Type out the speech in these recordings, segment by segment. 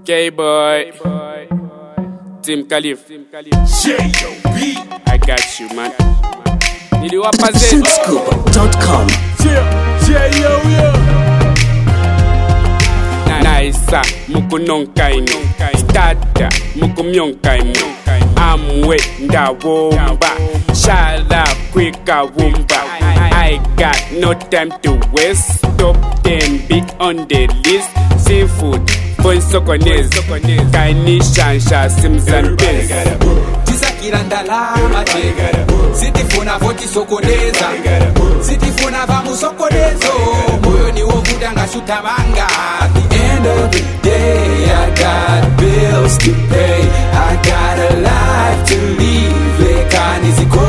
K-Boy, Team Khalif, J.O.B. I got you, man. Niliwapa zetu Scoop.com. Naisa mukunonkaino Stata mukumyonkaimo Amwe ndawomba Shala kwika wumba I got no time to waste. Stop them, be on the list. Seafood, bon sokonez Kaini shansha simzan bez Tisakira ndalama sitifuna voti sokoneza sitifuna vamu sokonezo moyo ni wovuda ngashutamanga. At the end of the day I got bills to pay, I got a life to live. Lekani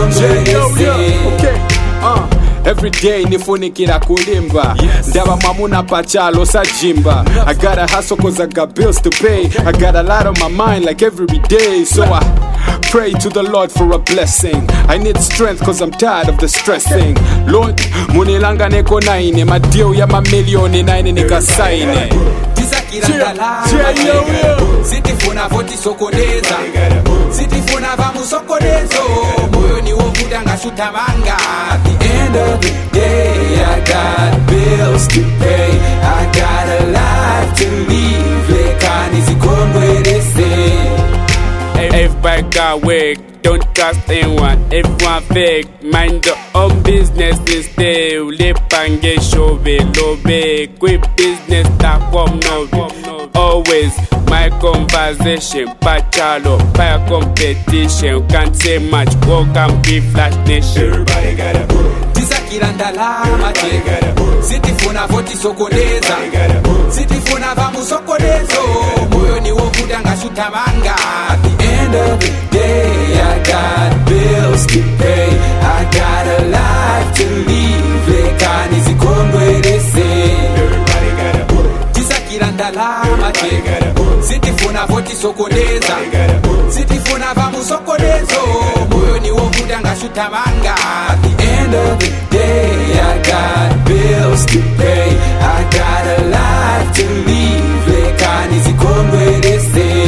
zikombe Every day nifunikira kulimba Ndaba mamuna pachalo sajimba I gotta hustle cause I got bills to pay. I got a lot on my mind like every day. So I pray to the Lord for a blessing. I need strength cause I'm tired of the stressing. Lord, munilanga neko naine Madio ya mamilioni naine nikasaine. Tisakira ndalama sitifuna voti sokoneza sitifuna vamu sokonezo moyo ni wovuda ngashutamanga. At the end of the day I got bills to pay, I got a life to live. Lekani zikondwerese. Everybody got work, don't trust anyone. Everyone fake, mind your own business instead. Lepange shove lobe, quick business that come no. Always my conversation, pachalo, fire competition. Can't say much, welcome be Flash Nation. Everybody got a book. Tisakira ndalama sitifuna voti sokoneza sitifuna vamu sokonezo moyo ni wovuda ngashutamanga. At the end of the day I got bills to pay, I got a life to live. Lekani zikondwerese. Everybody got a book. Tisakira ndalama sitifuna voti sokoneza sitifuna vamu sokonezo moyo ni wovuda ngashutamanga. At the end of the day I got bills to pay, I got a life to live. Lekani zikondwerese.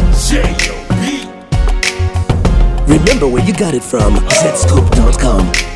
J.O.B. Remember where you got it from. Zscoop.com.